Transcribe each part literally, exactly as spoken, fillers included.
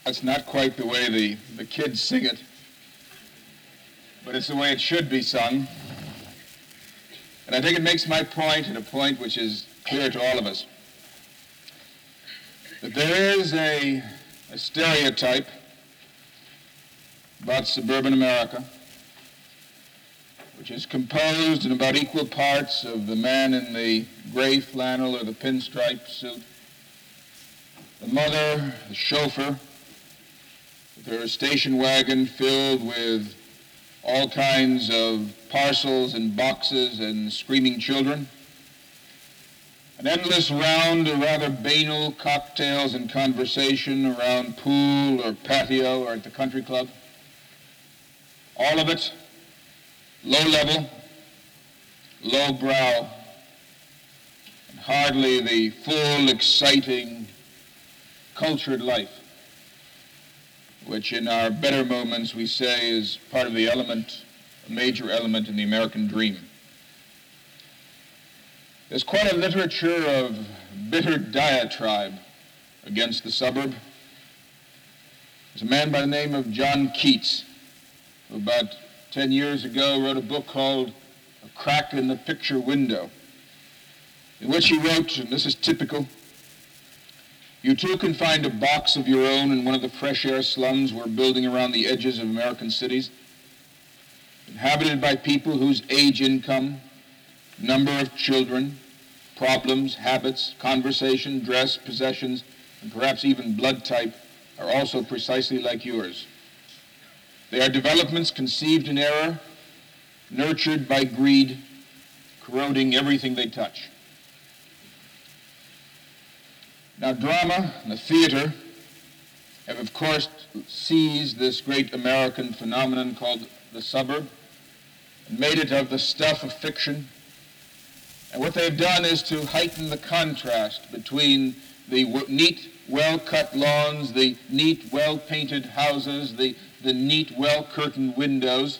That's not quite the way the, the kids sing it, but it's the way it should be sung. And I think it makes my point, and a point which is clear to all of us, that there is a, a stereotype about suburban America, which is composed in about equal parts of the man in the gray flannel or the pinstripe suit, the mother, the chauffeur, with her station wagon filled with all kinds of parcels and boxes and screaming children, an endless round of rather banal cocktails and conversation around pool or patio or at the country club. All of it low level, low brow, and hardly the full, exciting, cultured life, which in our better moments we say is part of the element, a major element in the American dream. There's quite a literature of bitter diatribe against the suburb. There's a man by the name of John Keats, who about ten years ago wrote a book called A Crack in the Picture Window, in which he wrote, and this is typical, "You too can find a box of your own in one of the fresh air slums we're building around the edges of American cities, inhabited by people whose age, income, number of children, problems, habits, conversation, dress, possessions, and perhaps even blood type are also precisely like yours. They are developments conceived in error, nurtured by greed, corroding everything they touch." Now, drama and the theater have, of course, seized this great American phenomenon called the suburb and made it of the stuff of fiction. And what they've done is to heighten the contrast between the w- neat, well-cut lawns, the neat, well-painted houses, the, the neat, well-curtained windows,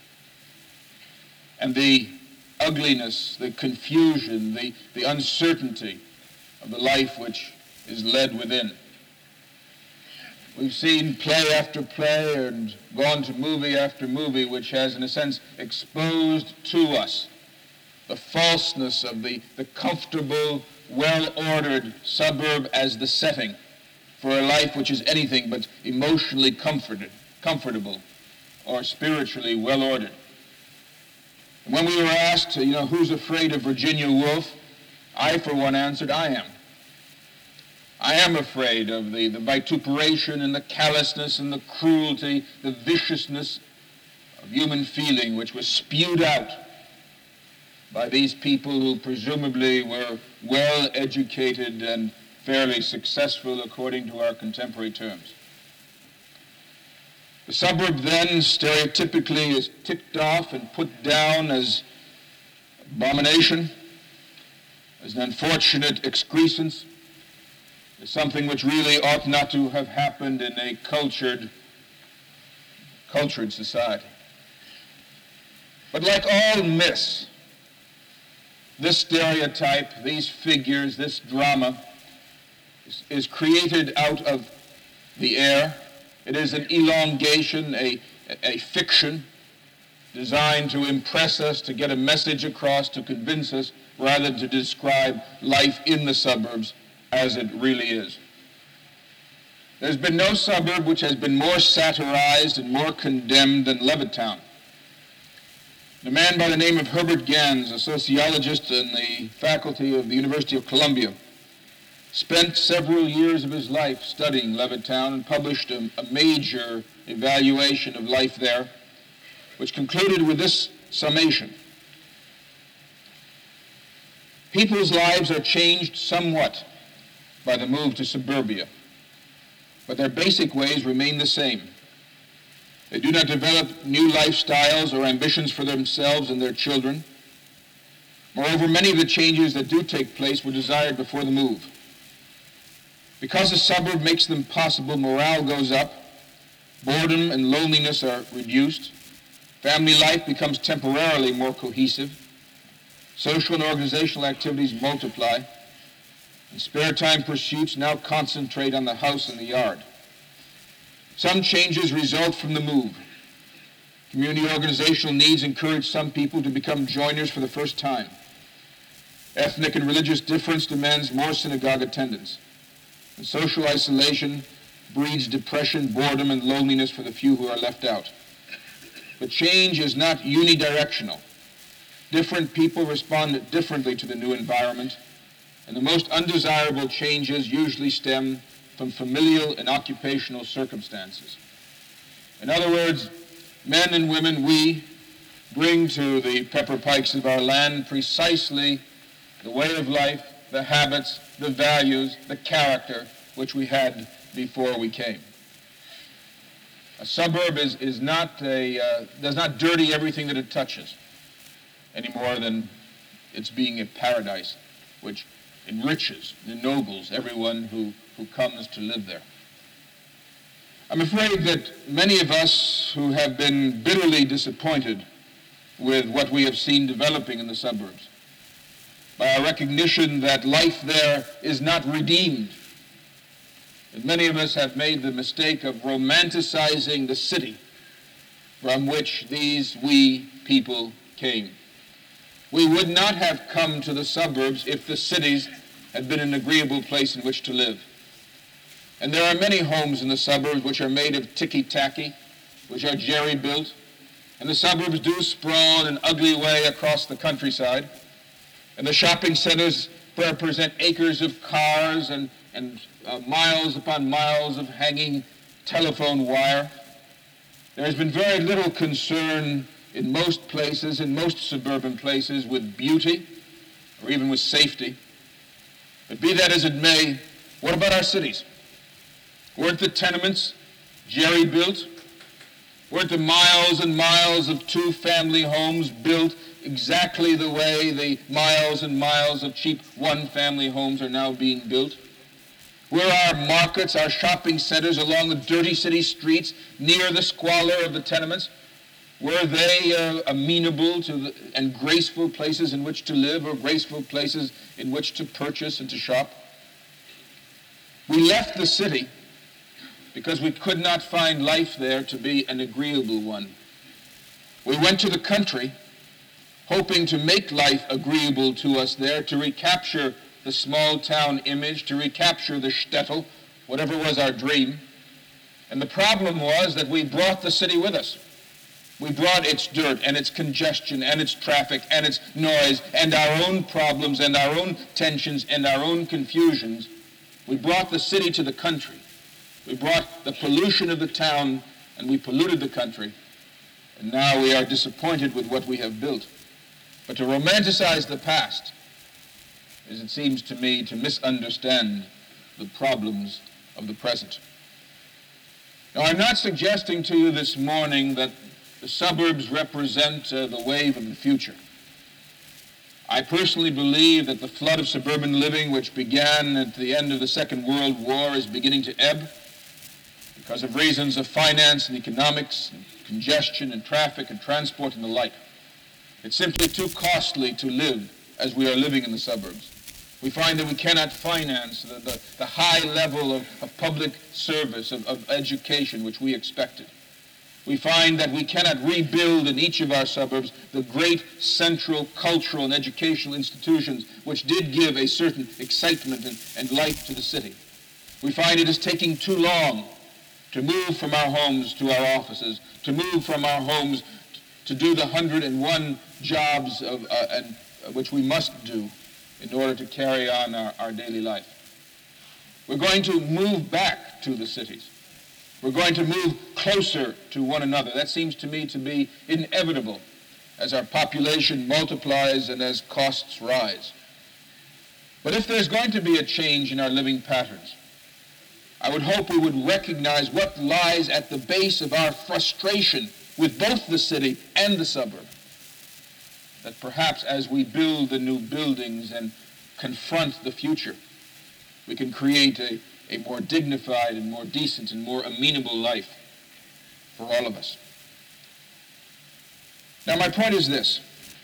and the ugliness, the confusion, the, the uncertainty of the life which is led within. We've seen play after play and gone to movie after movie which has, in a sense, exposed to us the falseness of the, the comfortable, well-ordered suburb as the setting for a life which is anything but emotionally comforted, comfortable or spiritually well-ordered. And when we were asked, you know, who's afraid of Virginia Woolf, I, for one, answered, I am. I am afraid of the, the vituperation and the callousness and the cruelty, the viciousness of human feeling which was spewed out by these people who presumably were well-educated and fairly successful according to our contemporary terms. The suburb then stereotypically is ticked off and put down as abomination, as an unfortunate excrescence, as something which really ought not to have happened in a cultured, cultured society. But like all myths, this stereotype, these figures, this drama is, is created out of the air. It is an elongation, a, a fiction designed to impress us, to get a message across, to convince us, rather than to describe life in the suburbs as it really is. There's been no suburb which has been more satirized and more condemned than Levittown. A man by the name of Herbert Gans, a sociologist in the faculty of the University of Columbia, spent several years of his life studying Levittown and published a, a major evaluation of life there, which concluded with this summation. People's lives are changed somewhat by the move to suburbia, but their basic ways remain the same. They do not develop new lifestyles or ambitions for themselves and their children. Moreover, many of the changes that do take place were desired before the move. Because the suburb makes them possible, morale goes up, boredom and loneliness are reduced, family life becomes temporarily more cohesive, social and organizational activities multiply, and spare time pursuits now concentrate on the house and the yard. Some changes result from the move. Community organizational needs encourage some people to become joiners for the first time. Ethnic and religious difference demands more synagogue attendance. And social isolation breeds depression, boredom, and loneliness for the few who are left out. But change is not unidirectional. Different people respond differently to the new environment, and the most undesirable changes usually stem from familial and occupational circumstances. In other words, men and women, we bring to the Pepper Pikes of our land precisely the way of life, the habits, the values, the character which we had before we came. A suburb is, is not a, uh, does not dirty everything that it touches any more than it's being a paradise which enriches, ennobles everyone who, who comes to live there. I'm afraid that many of us who have been bitterly disappointed with what we have seen developing in the suburbs, by our recognition that life there is not redeemed, and many of us have made the mistake of romanticizing the city from which these we people came. We would not have come to the suburbs if the cities had been an agreeable place in which to live. And there are many homes in the suburbs which are made of ticky-tacky, which are jerry-built, and the suburbs do sprawl in an ugly way across the countryside, and the shopping centers represent acres of cars and, and uh, miles upon miles of hanging telephone wire. There has been very little concern in most places, in most suburban places, with beauty or even with safety. But be that as it may, what about our cities? Weren't the tenements jerry-built? Weren't the miles and miles of two-family homes built exactly the way the miles and miles of cheap one-family homes are now being built? Were our markets, our shopping centers along the dirty city streets near the squalor of the tenements, were they uh, amenable to the, and graceful places in which to live, or graceful places in which to purchase and to shop? We left the city because we could not find life there to be an agreeable one. We went to the country hoping to make life agreeable to us there, to recapture the small town image, to recapture the shtetl, whatever was our dream. And the problem was that we brought the city with us. We brought its dirt and its congestion and its traffic and its noise and our own problems and our own tensions and our own confusions. We brought the city to the country. We brought the pollution of the town and we polluted the country. And now we are disappointed with what we have built. But to romanticize the past is, it seems to me, to misunderstand the problems of the present. Now, I'm not suggesting to you this morning that the suburbs represent uh, the wave of the future. I personally believe that the flood of suburban living which began at the end of the Second World War is beginning to ebb because of reasons of finance and economics, and congestion and traffic and transport and the like. It's simply too costly to live as we are living in the suburbs. We find that we cannot finance the, the, the high level of, of public service, of, of education which we expected. We find that we cannot rebuild in each of our suburbs the great central cultural and educational institutions which did give a certain excitement and, and life to the city. We find it is taking too long to move from our homes to our offices, to move from our homes to do the one hundred and one jobs of, uh, and, uh, which we must do in order to carry on our, our daily life. We're going to move back to the cities. We're going to move closer to one another. That seems to me to be inevitable as our population multiplies and as costs rise. But if there's going to be a change in our living patterns, I would hope we would recognize what lies at the base of our frustration with both the city and the suburb. That perhaps as we build the new buildings and confront the future, we can create a, a more dignified and more decent and more amenable life for all of us. Now, my point is this,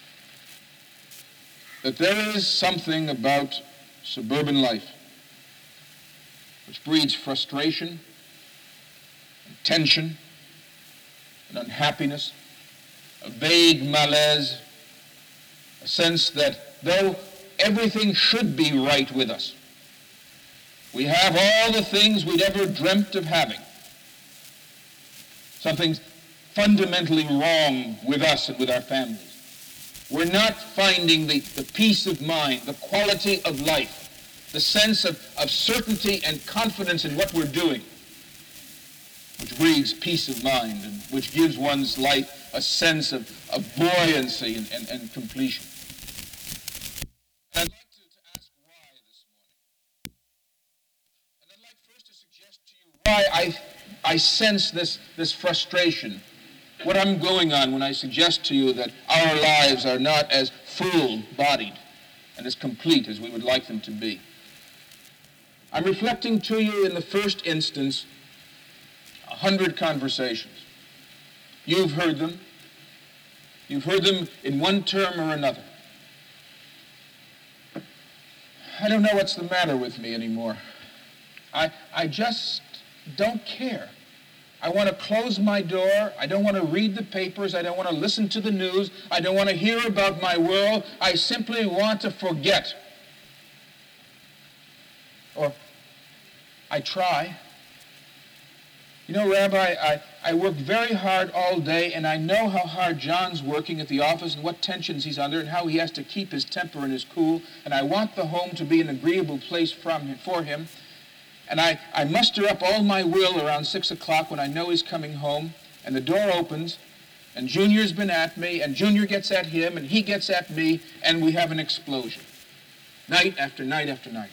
that there is something about suburban life which breeds frustration and tension, an unhappiness, a vague malaise, a sense that though everything should be right with us, we have all the things we'd ever dreamt of having. Something's fundamentally wrong with us and with our families. We're not finding the, the peace of mind, the quality of life, the sense of, of certainty and confidence in what we're doing, which breeds peace of mind and which gives one's life a sense of, of buoyancy and, and, and completion. And I'd like to, to ask why this morning. And I'd like first to suggest to you why I, I sense this, this frustration, what I'm going on when I suggest to you that our lives are not as full-bodied and as complete as we would like them to be. I'm reflecting to you in the first instance a hundred conversations. You've heard them. You've heard them in one term or another. I don't know what's the matter with me anymore. I, I just don't care. I want to close my door. I don't want to read the papers. I don't want to listen to the news. I don't want to hear about my world. I simply want to forget. Or I try. You know, Rabbi, I, I work very hard all day, and I know how hard John's working at the office and what tensions he's under and how he has to keep his temper and his cool, and I want the home to be an agreeable place from him, for him. And I, I muster up all my will around six o'clock when I know he's coming home, and the door opens, and Junior's been at me, and Junior gets at him, and he gets at me, and we have an explosion. Night after night after night.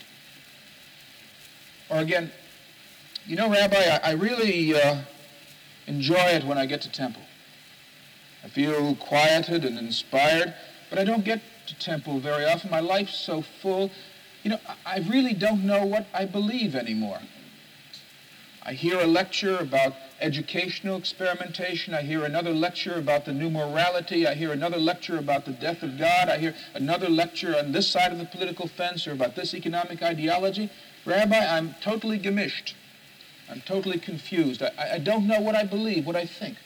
Or again, you know, Rabbi, I, I really uh, enjoy it when I get to Temple. I feel quieted and inspired, but I don't get to Temple very often. My life's so full. You know, I really don't know what I believe anymore. I hear a lecture about educational experimentation. I hear another lecture about the new morality. I hear another lecture about the death of God. I hear another lecture on this side of the political fence or about this economic ideology. Rabbi, I'm totally gamished. I'm totally confused. I, I don't know what I believe, what I think.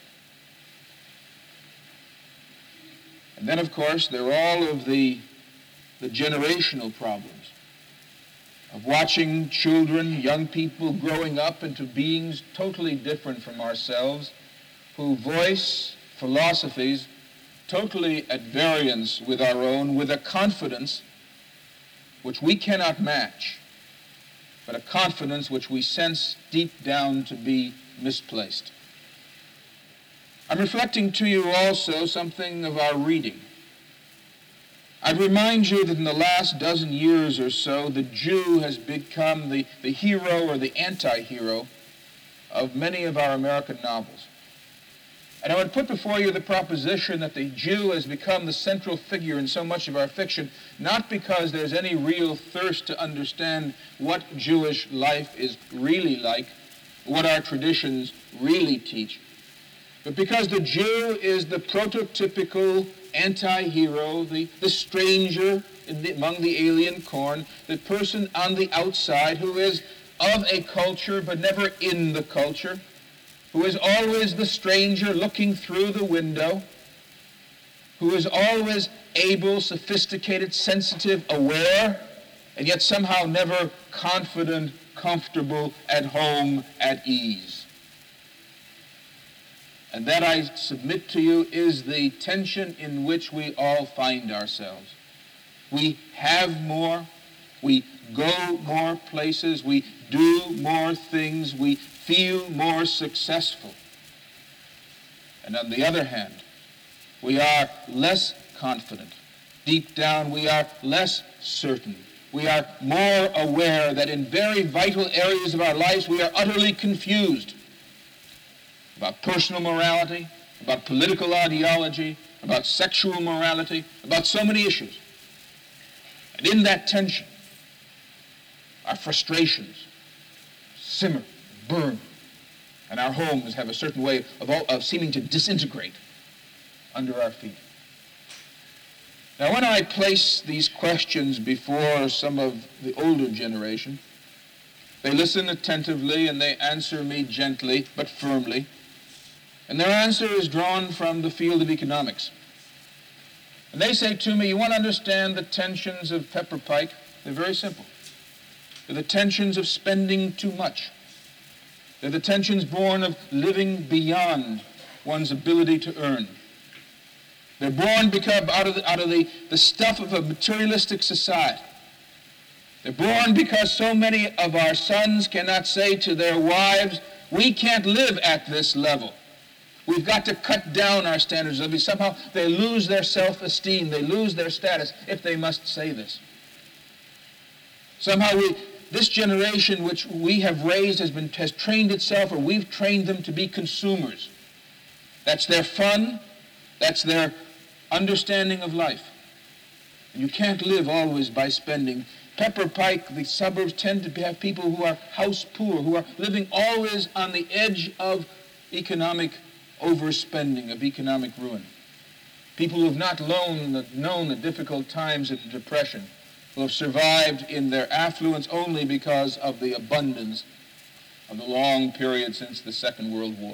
And then, of course, there are all of the, the generational problems of watching children, young people growing up into beings totally different from ourselves, who voice philosophies totally at variance with our own, with a confidence which we cannot match, but a confidence which we sense deep down to be misplaced. I'm reflecting to you also something of our reading. I'd remind you that in the last dozen years or so, the Jew has become the, the hero or the anti-hero of many of our American novels. And I would put before you the proposition that the Jew has become the central figure in so much of our fiction, not because there's any real thirst to understand what Jewish life is really like, what our traditions really teach, but because the Jew is the prototypical anti-hero, the, the stranger in the, among the alien corn, the person on the outside who is of a culture but never in the culture, who is always the stranger looking through the window, who is always able, sophisticated, sensitive, aware, and yet somehow never confident, comfortable, at home, at ease. And that, I submit to you, is the tension in which we all find ourselves. We have more, we go more places, we do more things, we feel more successful. And on the other hand, we are less confident. Deep down, we are less certain. We are more aware that in very vital areas of our lives, we are utterly confused about personal morality, about political ideology, about sexual morality, about so many issues. And in that tension, our frustrations simmer, burn, and our homes have a certain way of, all, of seeming to disintegrate under our feet. Now, when I place these questions before some of the older generation, They listen attentively and they answer me gently but firmly. And their answer is drawn from the field of economics. And they say to me, you want to understand the tensions of Pepper Pike? They're very simple. They're the tensions of spending too much. They're the tensions born of living beyond one's ability to earn. They're born because out of, the, out of the, the stuff of a materialistic society. They're born because so many of our sons cannot say to their wives, we can't live at this level. We've got to cut down our standards of living. Somehow they lose their self-esteem. They lose their status if they must say this. Somehow we, this generation which we have raised has, been, has trained itself, or we've trained them to be consumers. That's their fun. That's their understanding of life. And you can't live always by spending. Pepper Pike, the suburbs tend to have people who are house poor, who are living always on the edge of economic overspending, of economic ruin. People who have not known the, known the difficult times of the Depression, who have survived in their affluence only because of the abundance of the long period since the Second World War.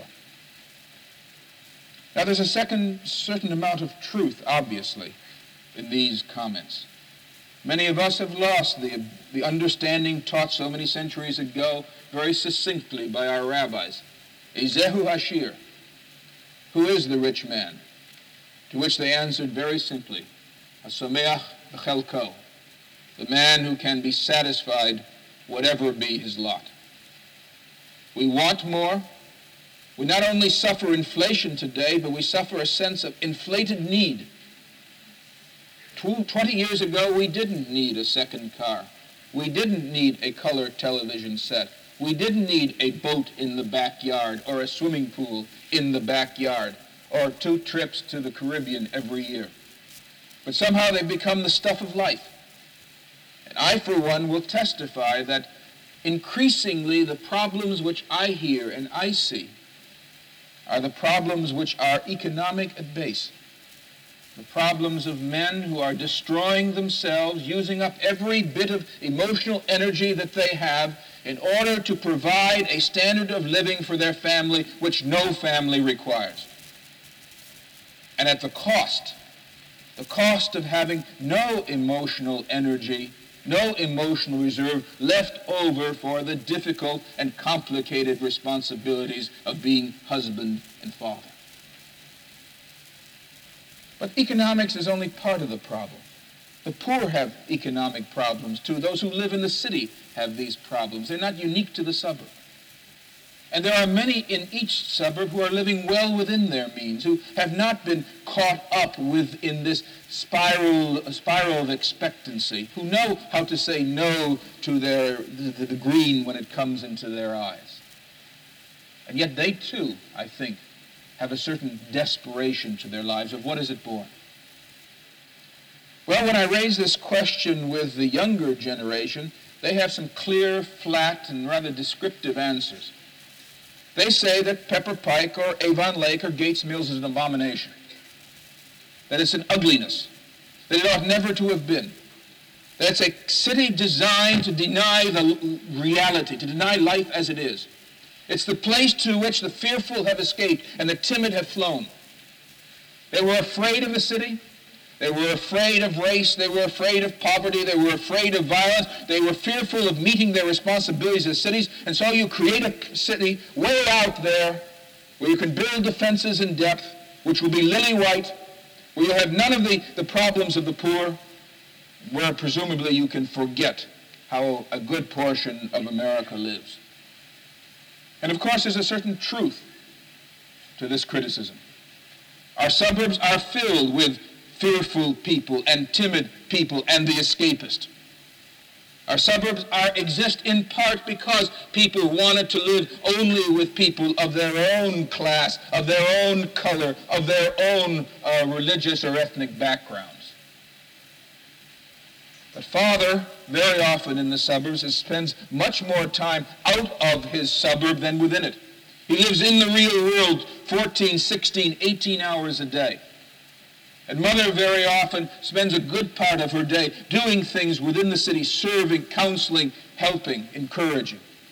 Now there's a second certain amount of truth, obviously, in these comments. Many of us have lost the, the understanding taught so many centuries ago very succinctly by our rabbis. Ezehu Hashir, who is the rich man? To which they answered very simply, Hasomeach b'chelko, the man who can be satisfied whatever be his lot. We want more. We not only suffer inflation today, but we suffer a sense of inflated need. Twenty years ago, we didn't need a second car. We didn't need a color television set. We didn't need a boat in the backyard or a swimming pool in the backyard or two trips to the Caribbean every year. But somehow they've become the stuff of life. And I, for one, will testify that increasingly the problems which I hear and I see are the problems which are economic at base. The problems of men who are destroying themselves, using up every bit of emotional energy that they have in order to provide a standard of living for their family which no family requires. And at the cost, the cost of having no emotional energy, no emotional reserve left over for the difficult and complicated responsibilities of being husband and father. But economics is only part of the problem. The poor have economic problems too. Those who live in the city have these problems. They're not unique to the suburb. And there are many in each suburb who are living well within their means, who have not been caught up within this spiral, spiral of expectancy, who know how to say no to their, the, the green when it comes into their eyes. And yet they too, I think, have a certain desperation to their lives. Of what is it born? Well, when I raise this question with the younger generation, they have some clear, flat, and rather descriptive answers. They say that Pepper Pike or Avon Lake or Gates Mills is an abomination, that it's an ugliness, that it ought never to have been, that it's a city designed to deny the reality, to deny life as it is. It's the place to which the fearful have escaped and the timid have flown. They were afraid of the city. They were afraid of race. They were afraid of poverty. They were afraid of violence. They were fearful of meeting their responsibilities as cities. And so you create a city way out there where you can build defenses in depth, which will be lily white, where you have none of the, the problems of the poor, where presumably you can forget how a good portion of America lives. And of course, there's a certain truth to this criticism. Our suburbs are filled with fearful people and timid people and the escapist. Our suburbs are exist in part because people wanted to live only with people of their own class, of their own color, of their own uh, religious or ethnic backgrounds. But father, very often in the suburbs, spends much more time out of his suburb than within it. He lives in the real world fourteen, sixteen, eighteen hours a day. And mother very often spends a good part of her day doing things within the city, serving, counseling, helping, encouraging.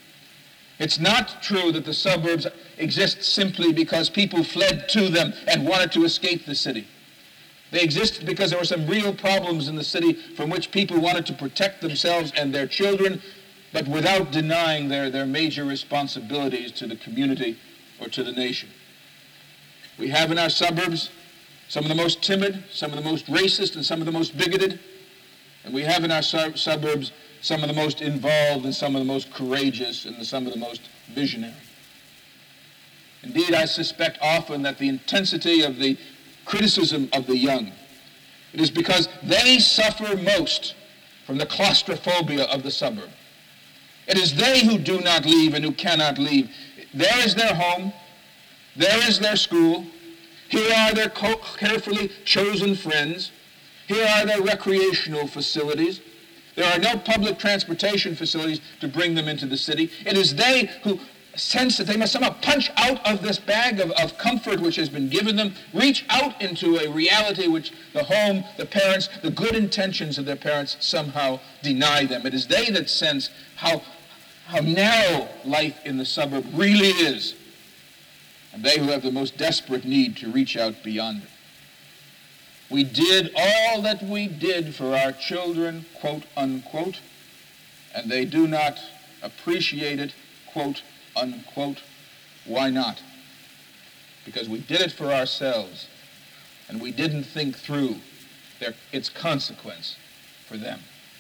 It's not true that the suburbs exist simply because people fled to them and wanted to escape the city. They existed because there were some real problems in the city from which people wanted to protect themselves and their children, but without denying their, their major responsibilities to the community or to the nation. We have in our suburbs some of the most timid, some of the most racist, and some of the most bigoted. And we have in our su- suburbs some of the most involved and some of the most courageous and some of the most visionary. Indeed, I suspect often that the intensity of the criticism of the young, it is because they suffer most from the claustrophobia of the suburb. It is they who do not leave and who cannot leave. There is their home. There is their school. Here are their co- carefully chosen friends. Here are their recreational facilities. There are no public transportation facilities to bring them into the city. It is they who sense that they must somehow punch out of this bag of, of comfort which has been given them, reach out into a reality which the home, the parents, the good intentions of their parents somehow deny them. It is they that sense how, how narrow life in the suburb really is, and they who have the most desperate need to reach out beyond it. We did all that we did for our children, quote, unquote, and they do not appreciate it, quote, unquote. Why not? Because we did it for ourselves, and we didn't think through their, its consequence for them.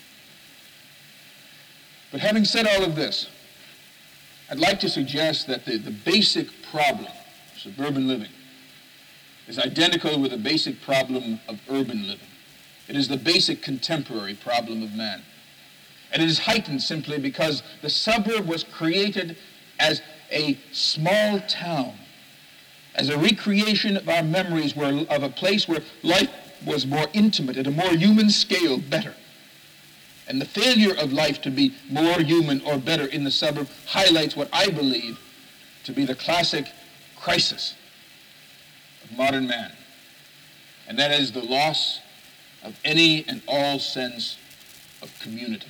But having said all of this, I'd like to suggest that the, the basic problem of suburban living is identical with the basic problem of urban living. It is the basic contemporary problem of man. And it is heightened simply because the suburb was created as a small town, as a recreation of our memories where, of a place where life was more intimate, at a more human scale, better. And the failure of life to be more human or better in the suburb highlights what I believe to be the classic crisis of modern man, and that is the loss of any and all sense of community.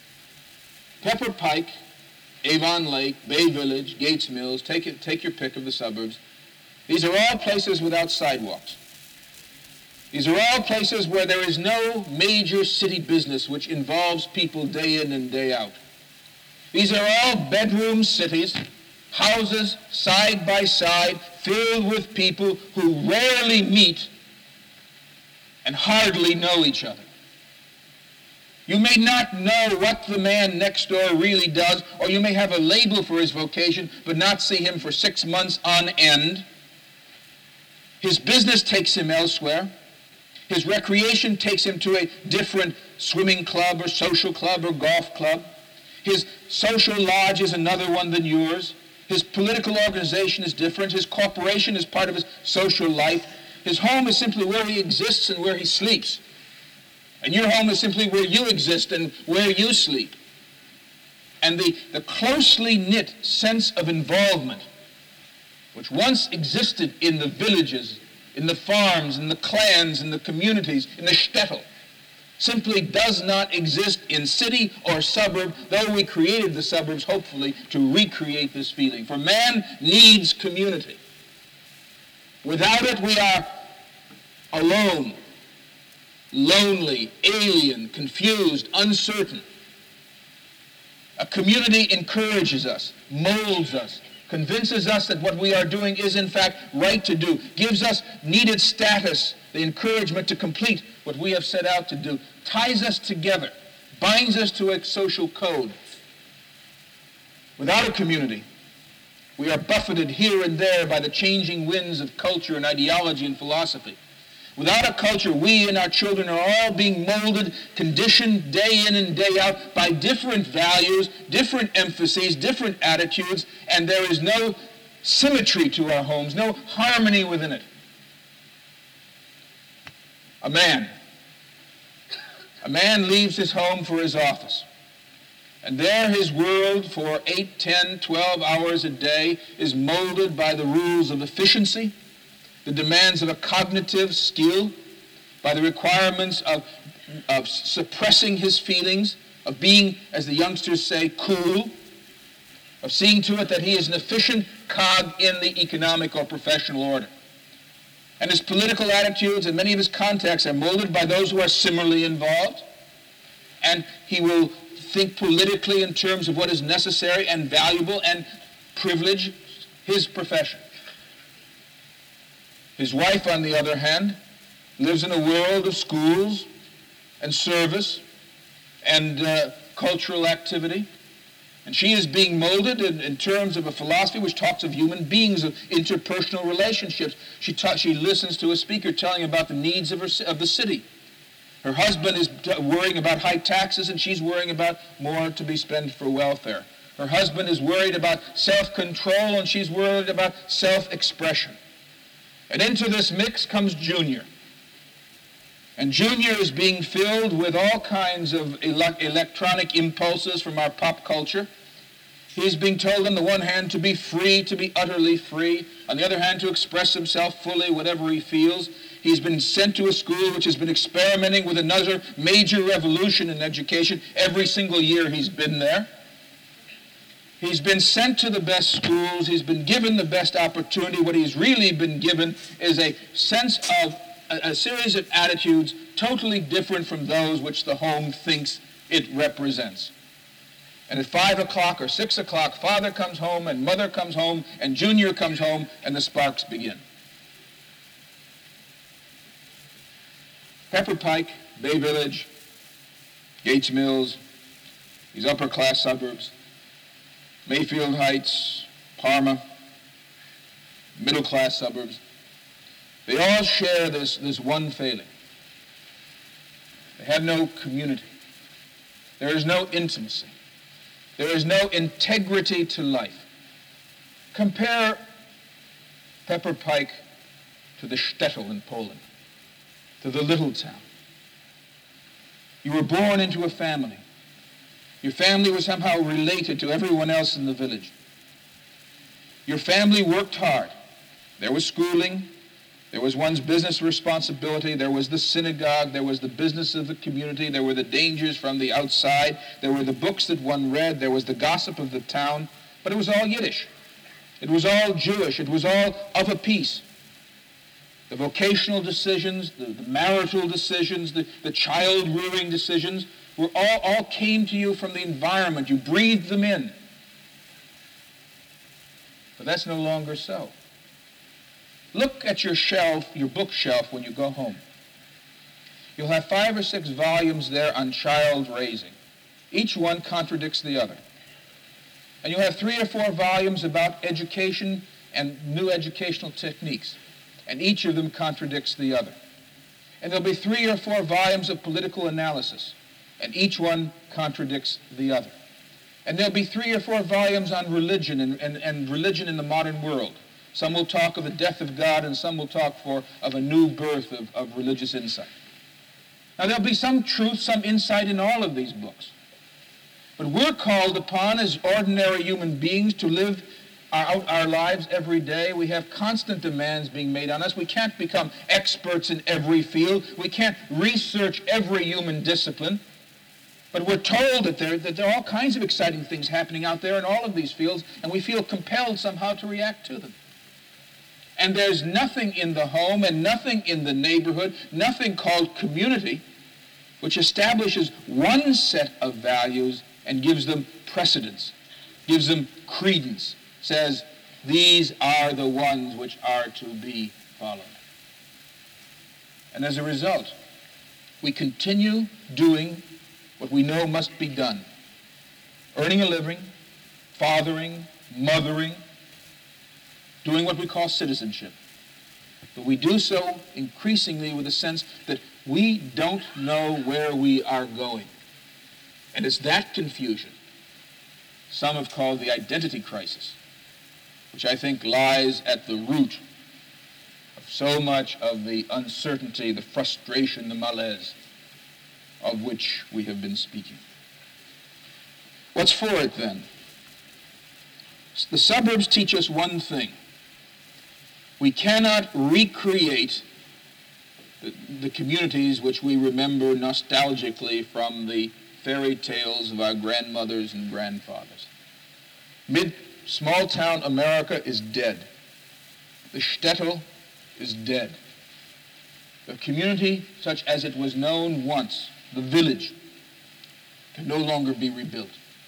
Pepper Pike, Avon Lake, Bay Village, Gates Mills, take it, take your pick of the suburbs. These are all places without sidewalks. These are all places where there is no major city business which involves people day in and day out. These are all bedroom cities, houses side by side, filled with people who rarely meet and hardly know each other. You may not know what the man next door really does, or you may have a label for his vocation, but not see him for six months on end. His business takes him elsewhere. His recreation takes him to a different swimming club or social club or golf club. His social lodge is another one than yours. His political organization is different. His corporation is part of his social life. His home is simply where he exists and where he sleeps. And your home is simply where you exist and where you sleep. And the, the closely knit sense of involvement which once existed in the villages, in the farms, in the clans, in the communities, in the shtetl, simply does not exist in city or suburb, though we created the suburbs, hopefully, to recreate this feeling. For man needs community. Without it, we are alone, lonely, alien, confused, uncertain. A community encourages us, molds us, convinces us that what we are doing is in fact right to do, gives us needed status, the encouragement to complete what we have set out to do, ties us together, binds us to a social code. Without a community, we are buffeted here and there by the changing winds of culture and ideology and philosophy. Without a culture, we and our children are all being molded, conditioned day in and day out by different values, different emphases, different attitudes, and there is no symmetry to our homes, no harmony within it. A man. A man leaves his home for his office. And there his world for eight, ten, twelve hours a day is molded by the rules of efficiency, the demands of a cognitive skill, by the requirements of, of suppressing his feelings, of being, as the youngsters say, cool. of seeing to it that he is an efficient cog in the economic or professional order. And his political attitudes and many of his contacts are molded by those who are similarly involved. And he will think politically in terms of what is necessary and valuable and privilege his profession. His wife, on the other hand, lives in a world of schools and service and uh, cultural activity. And she is being molded in, in terms of a philosophy which talks of human beings, of interpersonal relationships. She, ta- she listens to a speaker telling about the needs of, her, of the city. Her husband is t- worrying about high taxes, and she's worrying about more to be spent for welfare. Her husband is worried about self-control, and she's worried about self-expression. And into this mix comes Junior. And Junior is being filled with all kinds of ele- electronic impulses from our pop culture. He's being told on the one hand to be free, to be utterly free. On the other hand, to express himself fully, whatever he feels. He's been sent to a school which has been experimenting with another major revolution in education. Every single year he's been there. He's been sent to the best schools. He's been given the best opportunity. What he's really been given is a sense of a, a series of attitudes totally different from those which the home thinks it represents. And at five o'clock or six o'clock, father comes home and mother comes home and Junior comes home and the sparks begin. Pepper Pike, Bay Village, Gates Mills, these upper-class suburbs, Mayfield Heights, Parma, middle-class suburbs, they all share this, this one failing. They have no community. There is no intimacy. There is no integrity to life. Compare Pepper Pike to the shtetl in Poland, to the little town. You were born into a family. Your family was somehow related to everyone else in the village. Your family worked hard. There was schooling. There was one's business responsibility. There was the synagogue. There was the business of the community. There were the dangers from the outside. There were the books that one read. There was the gossip of the town. But it was all Yiddish. It was all Jewish. It was all of a piece. The vocational decisions, the, the marital decisions, the, the child-rearing decisions, were all, all came to you from the environment. You breathed them in. But that's no longer so. Look at your shelf, your bookshelf, when you go home. You'll have five or six volumes there on child raising. Each one contradicts the other. And you'll have three or four volumes about education and new educational techniques. And each of them contradicts the other. And there'll be three or four volumes of political analysis. And each one contradicts the other. And there'll be three or four volumes on religion and, and, and religion in the modern world. Some will talk of the death of God, and some will talk for, of a new birth of, of religious insight. Now, there'll be some truth, some insight in all of these books. But we're called upon as ordinary human beings to live our, our lives every day. We have constant demands being made on us. We can't become experts in every field. We can't research every human discipline. But we're told that there, that there are all kinds of exciting things happening out there in all of these fields, and we feel compelled somehow to react to them. And there's nothing in the home and nothing in the neighborhood, nothing called community, which establishes one set of values and gives them precedence, gives them credence, says, these are the ones which are to be followed. And as a result, we continue doing what we know must be done, earning a living, fathering, mothering, doing what we call citizenship. But we do so increasingly with a sense that we don't know where we are going. And it's that confusion some have called the identity crisis, which I think lies at the root of so much of the uncertainty, the frustration, the malaise of which we have been speaking. What's for it then? The suburbs teach us one thing. We cannot recreate the, the communities which we remember nostalgically from the fairy tales of our grandmothers and grandfathers. Mid small-town America is dead. The shtetl is dead. The community, such as it was known once, the village, can no longer be rebuilt.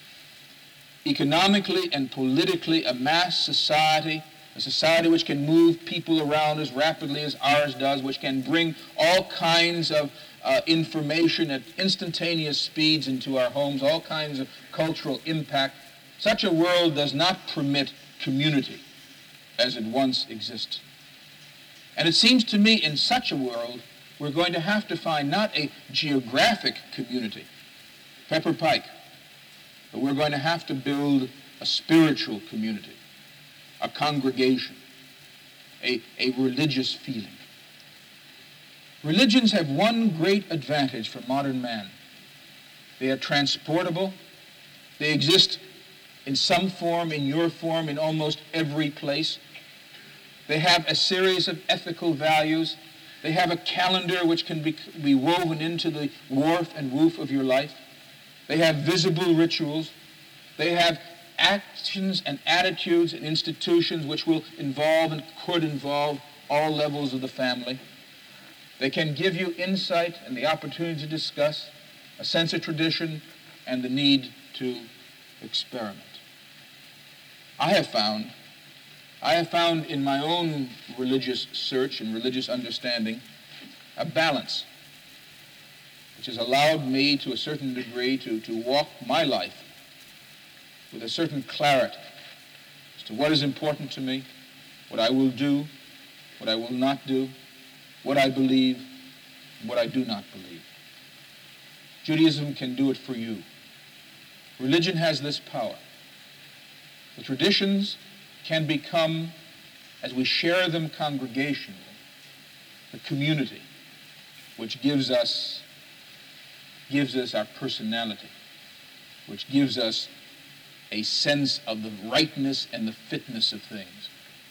Economically and politically, a mass society, a society which can move people around as rapidly as ours does, which can bring all kinds of uh, information at instantaneous speeds into our homes, all kinds of cultural impact. Such a world does not permit community as it once existed. And it seems to me in such a world, we're going to have to find not a geographic community, Pepper Pike, but we're going to have to build a spiritual community, a congregation, a, a religious feeling. Religions have one great advantage for modern man. They are transportable. They exist in some form, in your form, in almost every place. They have a series of ethical values. They have a calendar which can be, be woven into the warp and woof of your life. They have visible rituals. They have actions and attitudes and institutions which will involve and could involve all levels of the family. They can give you insight and the opportunity to discuss, a sense of tradition, and the need to experiment. I have found, I have found in my own religious search and religious understanding a balance which has allowed me to a certain degree to, to walk my life with a certain clarity as to what is important to me, what I will do, what I will not do, what I believe, and what I do not believe. Judaism can do it for you. Religion has this power. The traditions can become, as we share them congregationally, the community which gives us, gives us our personality, which gives us a sense of the rightness and the fitness of things.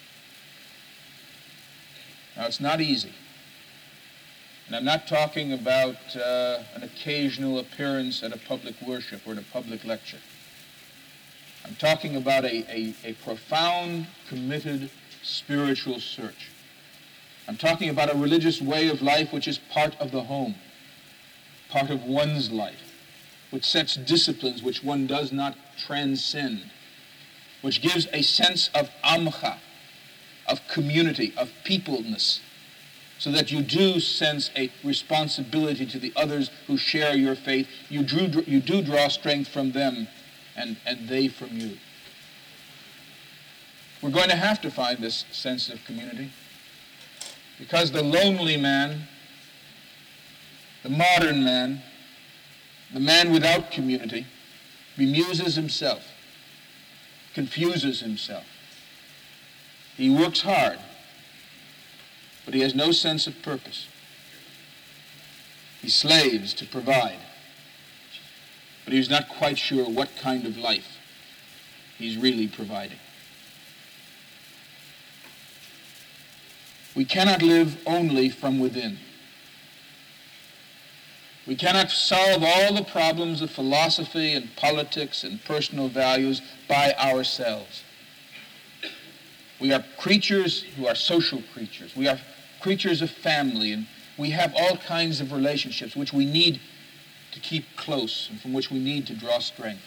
Now, it's not easy. And I'm not talking about uh, an occasional appearance at a public worship or at a public lecture. I'm talking about a, a, a profound, committed spiritual search. I'm talking about a religious way of life which is part of the home, part of one's life, which sets disciplines which one does not transcend, which gives a sense of amcha, of community, of peopleness, so that you do sense a responsibility to the others who share your faith. You, drew, you do draw strength from them, and, and they from you. We're going to have to find this sense of community, because the lonely man, the modern man, the man without community, bemuses himself, confuses himself. He works hard, but he has no sense of purpose. He slaves to provide, but he's not quite sure what kind of life he's really providing. We cannot live only from within. We cannot solve all the problems of philosophy and politics and personal values by ourselves. We are creatures who are social creatures. We are creatures of family, and we have all kinds of relationships which we need to keep close and from which we need to draw strength.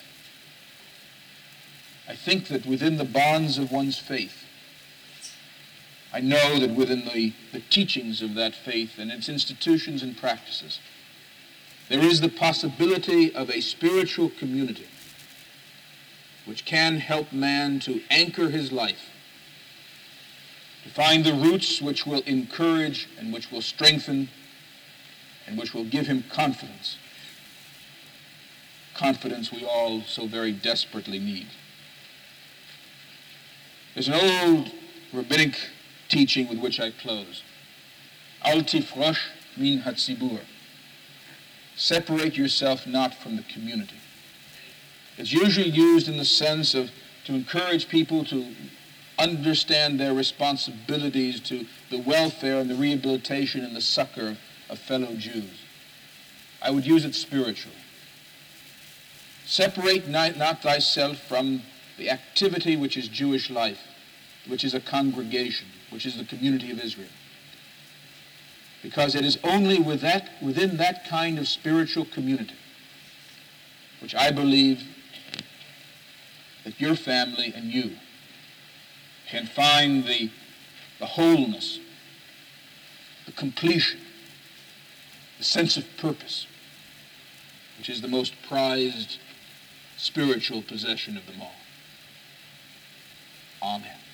I think that within the bonds of one's faith, I know that within the, the teachings of that faith and its institutions and practices, there is the possibility of a spiritual community which can help man to anchor his life, to find the roots which will encourage and which will strengthen and which will give him confidence. Confidence we all so very desperately need. There's an old rabbinic teaching with which I close. Al tifrosh min hatzibur. Separate yourself not from the community. It's usually used in the sense of to encourage people to understand their responsibilities to the welfare and the rehabilitation and the succor of, of fellow Jews. I would use it spiritually. Separate not, not thyself from the activity which is Jewish life, which is a congregation, which is the community of Israel. Because it is only with that, within that kind of spiritual community which I believe that your family and you can find the, the wholeness, the completion, the sense of purpose, which is the most prized spiritual possession of them all. Amen.